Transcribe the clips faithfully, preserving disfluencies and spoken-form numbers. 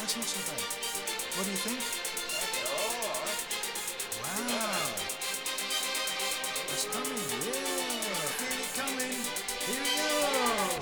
it's not so bad. What do you think? Okay, alright. Wow. It's coming, yeah. Feel it coming. Here we go.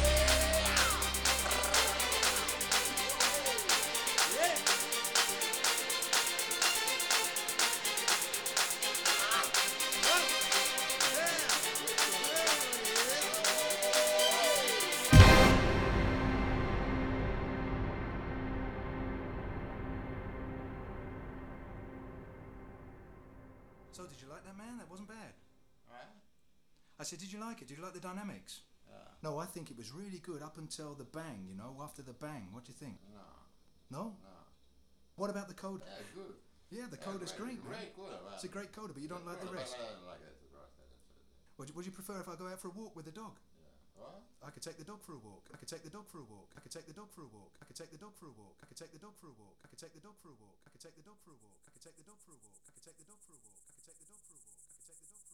So did you like that, man? That wasn't bad. Alright? I said, did you like it? Did you like the dynamics? Yeah. No, I think it was really good up until the bang, you know, after the bang. What do you think? No. No? No. What about the coda? Yeah, good. Yeah, the Yeah, coda's great, man. Great coda. Man. It's a great coda, but you don't like the But rest. I don't like it. The rest. That's Would you, would you prefer if I go out for a walk with the dog? it. Yeah. What? I could take the dog for a walk. I could take the dog for a walk. I could take the dog for a walk. I could take the dog for a walk. I could take the dog for a walk. I could take the dog for a walk. I could take the dog for a walk. I could take the dog for a walk. I could take the dog for a walk. I could take the dog for a walk. I could take the dog for a walk. I could take the dog for a walk.